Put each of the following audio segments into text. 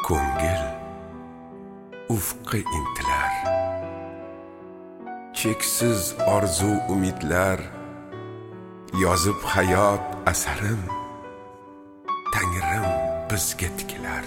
ko'ngil ufqqa intilar. Cheksiz orzu umidlar yozib hayot asarin Tangrim bizga tikilar.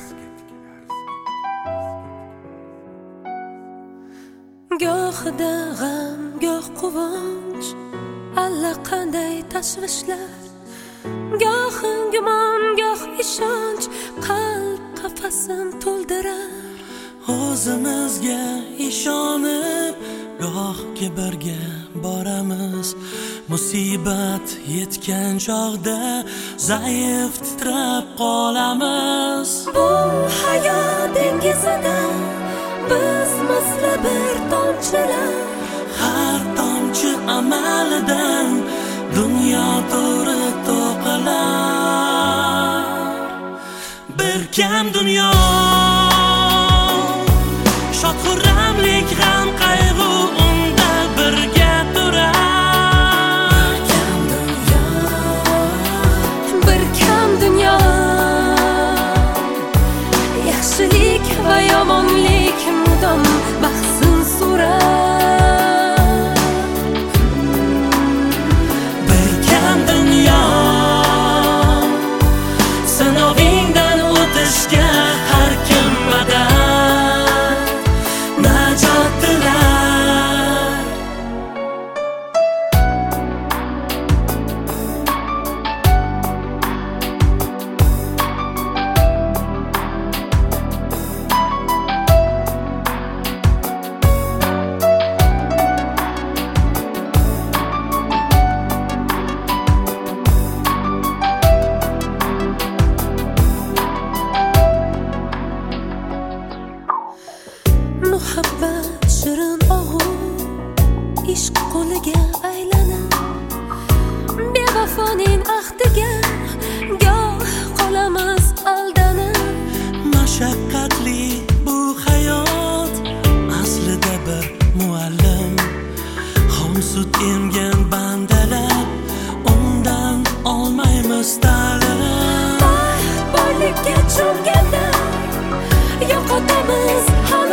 Gohida g'am, goh quvonch, allaqanday tashvishlar, gohi gumon, goh ishonch qalb qafasin to'ldirar. O'zimizga ishonib goh kibrga boramiz, musibat yetgan chog'da zaif titrab qolamiz. Bu hayot dengizida biz misli bir tomchilar, har tomchi amalidan dunyo to'ri to'qilar. Bir kam dunyo shod xurramlik g'am qayg'u unda birga turar. Bir kam dunyo yaxshilik va yomonlik mudom bahsin surar. Bir kam dunyo sinovingdan o'tishga har kim badal najot tilar. Muhabbat shirin og'u ishq qo'liga aylanib, bevafoning ahdiga goh qolamiz aldanib. Mashaqqatli bu hayot aslida bir muallim, xom sut emgan bandalar undan olmaymiz ta'lim. Borlikka cho'mganda yo'qotamiz hamma